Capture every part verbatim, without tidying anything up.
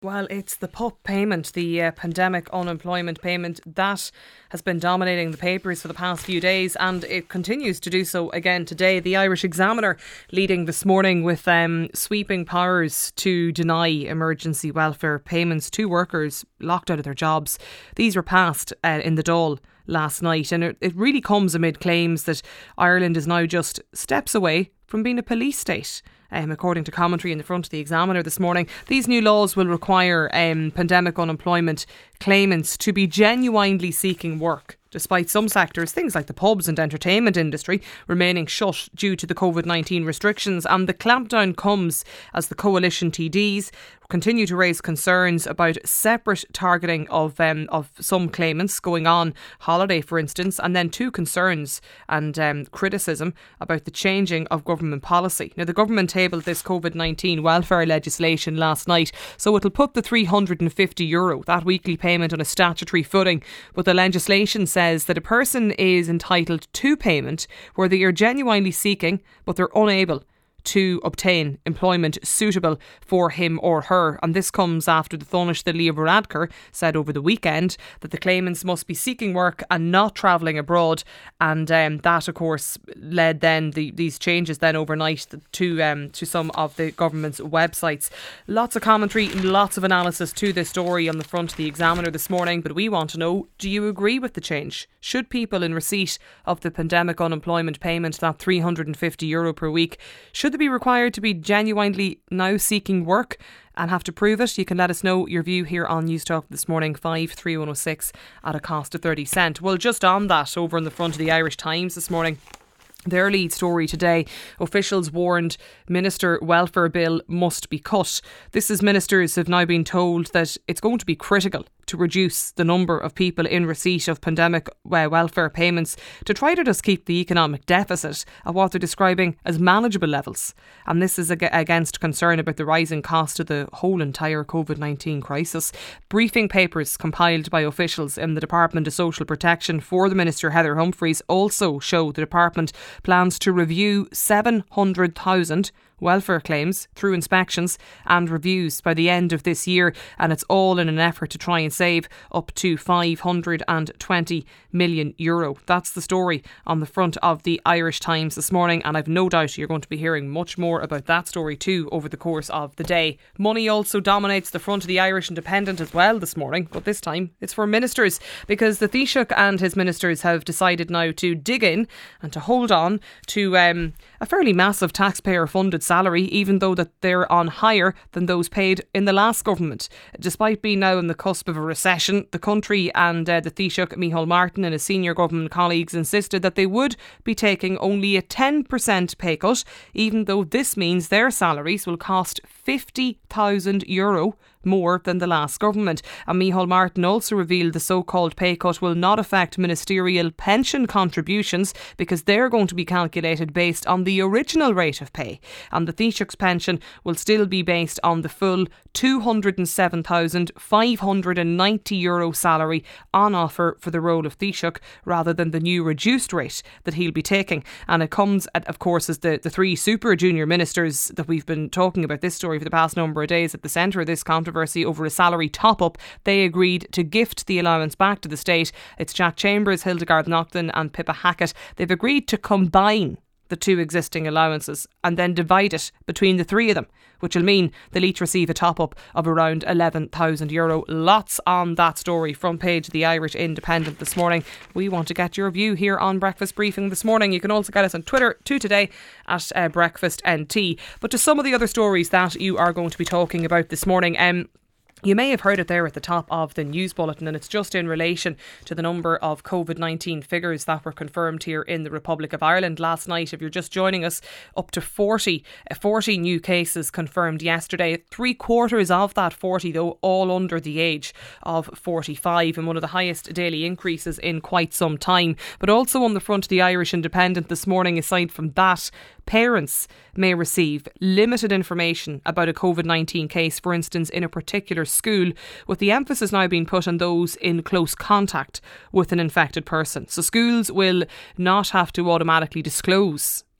Well, it's the P U P payment, the uh, pandemic unemployment payment, that has been dominating the papers for the past few days, and it continues to do so again today. The Irish Examiner leading this morning with um, sweeping powers to deny emergency welfare payments to workers locked out of their jobs. These were passed uh, in the Dáil last night, and it, it really comes amid claims that Ireland is now just steps away from being a police state. Um, according to commentary in the front of the Examiner this morning, these new laws will require um, pandemic unemployment claimants to be genuinely seeking work, despite some sectors, things like the pubs and entertainment industry, remaining shut due to the COVID nineteen restrictions. And the clampdown comes as the coalition T Ds continue to raise concerns about separate targeting of um, of some claimants going on holiday, for instance, and then two concerns and um, criticism about the changing of government policy. Now, the government tabled this COVID nineteen welfare legislation last night, so it'll put the three hundred fifty euro, that weekly payment, on a statutory footing. But the legislation says that a person is entitled to payment where they are genuinely seeking, but they're unable to obtain employment suitable for him or her. And this comes after the Taoiseach Leo Varadkar said over the weekend that the claimants must be seeking work and not travelling abroad. And um, that, of course, led then the, these changes then overnight to um, to some of the government's websites. Lots of commentary, lots of analysis to this story on the front of the Examiner this morning. But we want to know, do you agree with the change? Should people in receipt of the pandemic unemployment payment, that three hundred fifty euro per week, should they be required to be genuinely now seeking work and have to prove it? You can let us know your view here on News Talk this morning, five three one oh six, at a cost of thirty cent. Well, just on that, over in the front of the Irish Times this morning, their lead story today, officials warned Minister Welfare Bill must be cut. This is ministers have now been told that it's going to be critical to reduce the number of people in receipt of pandemic uh, welfare payments to try to just keep the economic deficit at what they're describing as manageable levels. And this is ag- against concern about the rising cost of the whole entire COVID nineteen crisis. Briefing papers compiled by officials in the Department of Social Protection for the Minister, Heather Humphreys, also show the department plans to review seven hundred thousand welfare claims through inspections and reviews by the end of this year, and it's all in an effort to try and save up to five hundred twenty million euro. That's the story on the front of the Irish Times this morning, and I've no doubt you're going to be hearing much more about that story too over the course of the day. Money also dominates the front of the Irish Independent as well this morning, but this time it's for ministers, because the Taoiseach and his ministers have decided now to dig in and to hold on to um, a fairly massive taxpayer funded salary, even though that they're on higher than those paid in the last government. Despite being now on the cusp of a recession, the country and uh, the Taoiseach, Micheál Martin, and his senior government colleagues insisted that they would be taking only a ten percent pay cut, even though this means their salaries will cost fifty thousand euro more than the last government. And Micheál Martin also revealed the so-called pay cut will not affect ministerial pension contributions, because they're going to be calculated based on the original rate of pay, and the Taoiseach's pension will still be based on the full two hundred seven thousand five hundred ninety euro salary on offer for the role of Taoiseach, rather than the new reduced rate that he'll be taking. And it comes, at, of course, as the, the three super junior ministers that we've been talking about this story for the past number of days at the centre of this controversy over a salary top-up, they agreed to gift the allowance back to the state. It's Jack Chambers, Hildegard Naughton and Pippa Hackett. They've agreed to combine the two existing allowances and then divide it between the three of them, which will mean they'll each receive a top-up of around eleven thousand euro. Lots on that story, front page of the Irish Independent this morning. We want to get your view here on Breakfast Briefing this morning. You can also get us on Twitter too today at uh, Breakfast N T. But to some of the other stories that you are going to be talking about this morning, um, you may have heard it there at the top of the news bulletin, and it's just in relation to the number of COVID nineteen figures that were confirmed here in the Republic of Ireland last night. If you're just joining us, up to forty, forty new cases confirmed yesterday. Three quarters of that forty, though, all under the age of forty-five, and one of the highest daily increases in quite some time. But also on the front of the Irish Independent this morning, aside from that, parents may receive limited information about a COVID nineteen case, for instance, in a particular school, with the emphasis now being put on those in close contact with an infected person. So schools will not have to automatically disclose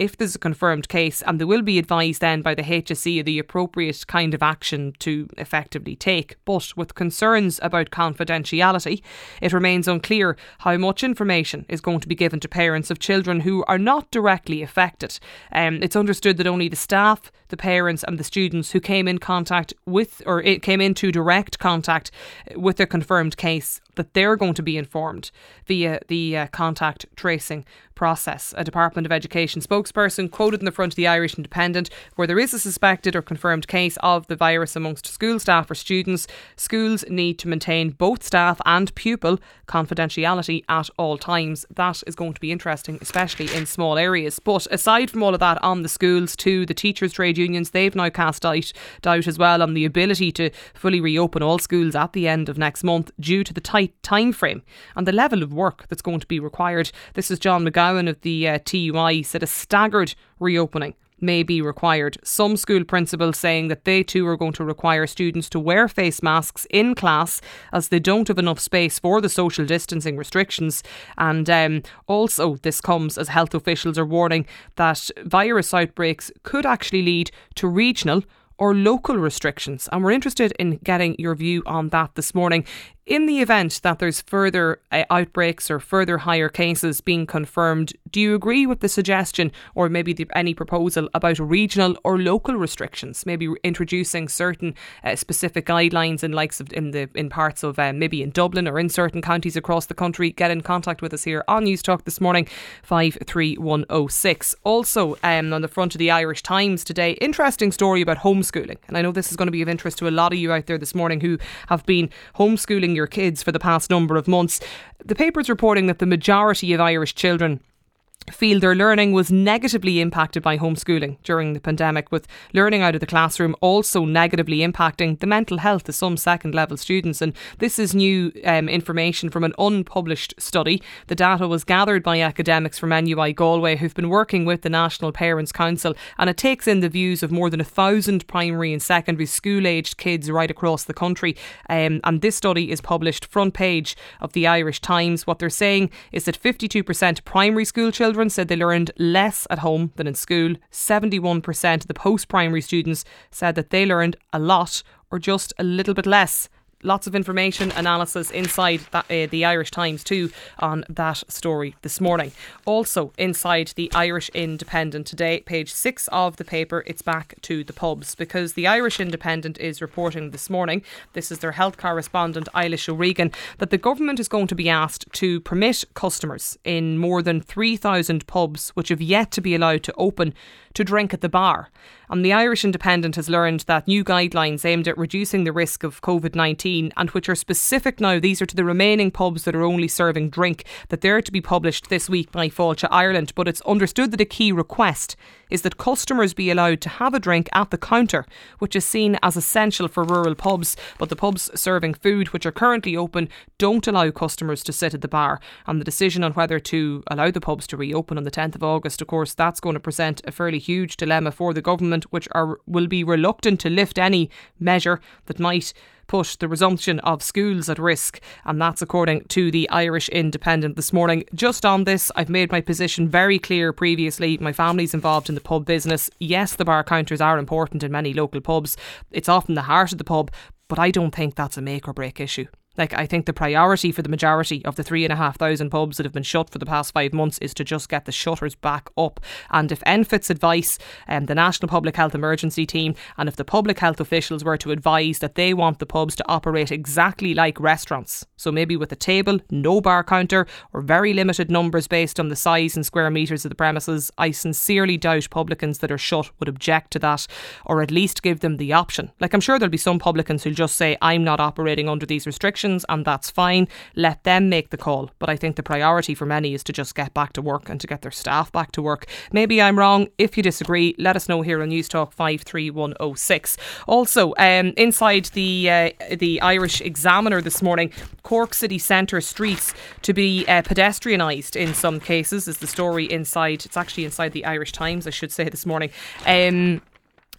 if there's a confirmed case, and they will be advised then by the H S E of the appropriate kind of action to effectively take. But with concerns about confidentiality, it remains unclear how much information is going to be given to parents of children who are not directly affected. Um, it's understood that only the staff, the parents and the students who came in contact with or it came into direct contact with a confirmed case, that they're going to be informed via the uh, contact tracing process. A Department of Education spokesperson quoted in the front of the Irish Independent, where there is a suspected or confirmed case of the virus amongst school staff or students, schools need to maintain both staff and pupil confidentiality at all times. That is going to be interesting, especially in small areas. But aside from all of that, on the schools too, the teachers' trade unions, they've now cast doubt, doubt as well on the ability to fully reopen all schools at the end of next month due to the tight time frame and the level of work that's going to be required. This is John McGowan of the uh, T U I said a staggered reopening may be required. Some school principals saying that they too are going to require students to wear face masks in class as they don't have enough space for the social distancing restrictions. And um, also this comes as health officials are warning that virus outbreaks could actually lead to regional or local restrictions. And we're interested in getting your view on that this morning. In the event that there's further uh, outbreaks or further higher cases being confirmed, do you agree with the suggestion or maybe the, any proposal about regional or local restrictions? Maybe introducing certain uh, specific guidelines in likes of in the in parts of uh, maybe in Dublin or in certain counties across the country. Get in contact with us here on News Talk this morning, five three one oh six. Also um, on the front of the Irish Times today, interesting story about homeschooling. And I know this is going to be of interest to a lot of you out there this morning who have been homeschooling your kids for the past number of months. The paper's reporting that the majority of Irish children feel their learning was negatively impacted by homeschooling during the pandemic, with learning out of the classroom also negatively impacting the mental health of some second level students. And this is new um, information from an unpublished study. The data was gathered by academics from N U I Galway who've been working with the National Parents Council, and it takes in the views of more than a thousand primary and secondary school aged kids right across the country. Um, and this study is published front page of the Irish Times. What they're saying is that fifty-two percent of primary school children said they learned less at home than in school. seventy-one percent of the post-primary students said that they learned a lot or just a little bit less. Lots of information, analysis inside that, uh, the Irish Times too on that story this morning. Also inside the Irish Independent today, page six of the paper, it's back to the pubs, because the Irish Independent is reporting this morning, this is their health correspondent Eilish O'Regan, that the government is going to be asked to permit customers in more than three thousand pubs which have yet to be allowed to open to drink at the bar. And the Irish Independent has learned that new guidelines aimed at reducing the risk of COVID nineteen, and which are specific now, these are to the remaining pubs that are only serving drink, that they're to be published this week by Fáilte Ireland. But it's understood that a key request is that customers be allowed to have a drink at the counter, which is seen as essential for rural pubs. But the pubs serving food, which are currently open, don't allow customers to sit at the bar. And the decision on whether to allow the pubs to reopen on the tenth of August, of course, that's going to present a fairly huge dilemma for the government, which are will be reluctant to lift any measure that might put the resumption of schools at risk. And that's according to the Irish Independent this morning. Just on this, I've made my position very clear previously. My family's involved in the pub business. Yes, the bar counters are important in many local pubs. It's often the heart of the pub, but I don't think that's a make or break issue. Like, I think the priority for the majority of the three and a half thousand pubs that have been shut for the past five months is to just get the shutters back up. And if N P H I T's advice, um, the National Public Health Emergency Team, and if the public health officials were to advise that they want the pubs to operate exactly like restaurants, so maybe with a table, no bar counter, or very limited numbers based on the size and square metres of the premises, I sincerely doubt publicans that are shut would object to that, or at least give them the option. Like, I'm sure there'll be some publicans who'll just say, I'm not operating under these restrictions, and that's fine. Let them make the call. But I think the priority for many is to just get back to work and to get their staff back to work. Maybe I'm wrong. If you disagree, let us know here on News Talk five three one oh six. Also, um, inside the uh, the Irish Examiner this morning, Cork city centre streets to be uh, pedestrianised in some cases is the story inside. It's actually inside the Irish Times, I should say, this morning. Um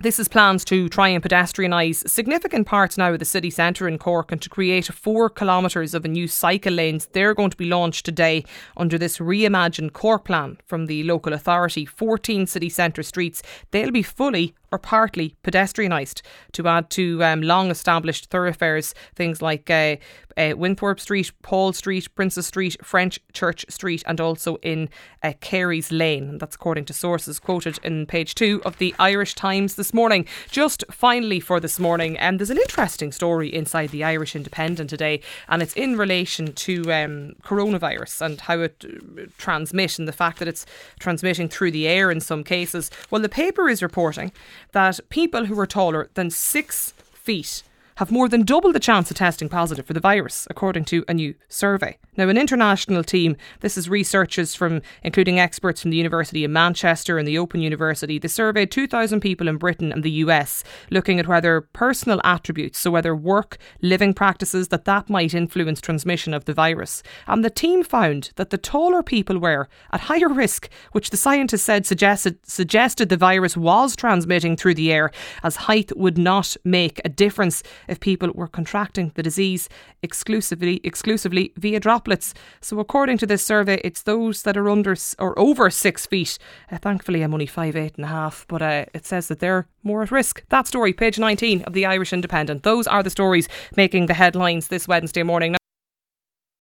This is plans to try and pedestrianise significant parts now of the city centre in Cork and to create four kilometres of a new cycle lanes. They're going to be launched today under this reimagined Cork plan from the local authority. fourteen city centre streets, they'll be fully or partly pedestrianised to add to um, long established thoroughfares, things like uh, uh, Winthrop Street, Paul Street, Princess Street, French Church Street, and also in uh, Carey's Lane. And that's according to sources quoted in page two of the Irish Times this morning. Just finally for this morning, and um, there's an interesting story inside the Irish Independent today, and it's in relation to um, coronavirus and how it uh, transmits, and the fact that it's transmitting through the air in some cases. Well, the paper is reporting that people who are taller than six feet have more than double the chance of testing positive for the virus, according to a new survey. Now, an international team, this is researchers from, including experts from the University of Manchester and the Open University, they surveyed two thousand people in Britain and the U S, looking at whether personal attributes, so whether work, living practices, that that might influence transmission of the virus. And the team found that the taller people were at higher risk, which the scientists said suggested, suggested the virus was transmitting through the air, as height would not make a difference if people were contracting the disease exclusively exclusively via droplets. So according to this survey, it's those that are under or over six feet. Uh, thankfully, I'm only five eight and a half, but uh, it says that they're more at risk. That story, page nineteen of the Irish Independent. Those are the stories making the headlines this Wednesday morning.